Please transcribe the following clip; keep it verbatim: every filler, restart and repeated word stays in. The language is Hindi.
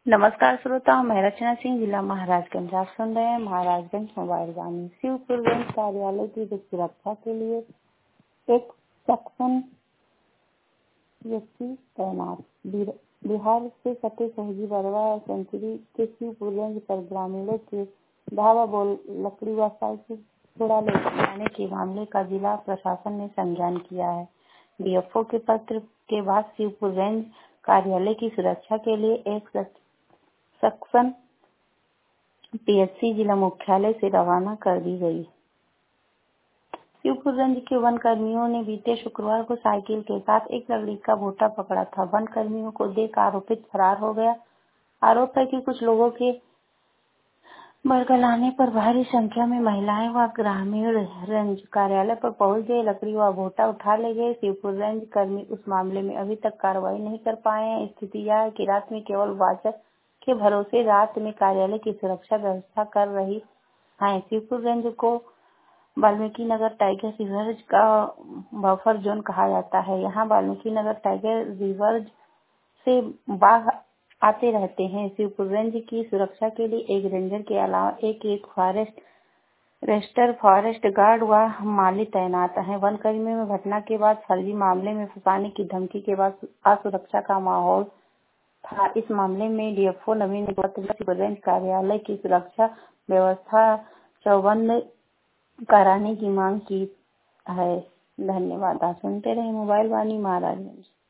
नमस्कार श्रोताओं, मैं रचना सिंह, जिला महाराजगंज। आप सुन रहे हैं महाराजगंज मोबाइल वाणी। शिवपुर रेंज कार्यालय की सुरक्षा के लिए एक सक्षम व्यक्ति तैनात। बिहार से सटे सहजी बरवा सेंचुरी के शिवपुर रेंज पर ग्रामीणों के धावा बोल लकड़ी व साइकिल थोड़ा ले जाने के मामले का जिला प्रशासन ने संज्ञान किया है। डीएफओ के पत्र के बाद शिवपुर रेंज कार्यालय की सुरक्षा के लिए एक सेक्शन पीएचसी जिला मुख्यालय से रवाना कर दी गई। शिवपुर रेंज के वन कर्मियों ने बीते शुक्रवार को साइकिल के साथ एक लकड़ी का भोटा पकड़ा था। वन कर्मियों को देख आरोपित फरार हो गया। आरोप है कि कुछ लोगों के बरगलाने पर भारी संख्या में महिलाएं व ग्रामीण रेंज कार्यालय पर पहुंच गए, लकड़ी व भोटा उठा ले गए। शिवपुर रेंज कर्मी उस मामले में अभी तक कार्रवाई नहीं कर पाए हैं। स्थिति यह है कि रात में केवल वाचक के भरोसे रात में कार्यालय की सुरक्षा व्यवस्था कर रही है। शिवपुर रेंज को वाल्मीकि नगर टाइगर रिजर्व का बफर जोन कहा जाता है। यहाँ वाल्मीकि नगर टाइगर रिजर्व से बाघ आते रहते हैं। शिवपुर रेंज की सुरक्षा के लिए एक रेंजर के अलावा एक एक फॉरेस्ट रेस्टर, फॉरेस्ट गार्ड व माली तैनात हैं। वन कर्मियों में घटना के बाद फर्जी मामले में फंसाने की धमकी के बाद असुरक्षा का माहौल था। इस मामले में डीएफओ नवीन ने शिवपुर रेंज कार्यालय की सुरक्षा व्यवस्था चौबंद कराने की मांग की है। धन्यवाद। आप सुनते रहे मोबाइल वाणी महाराजगंज।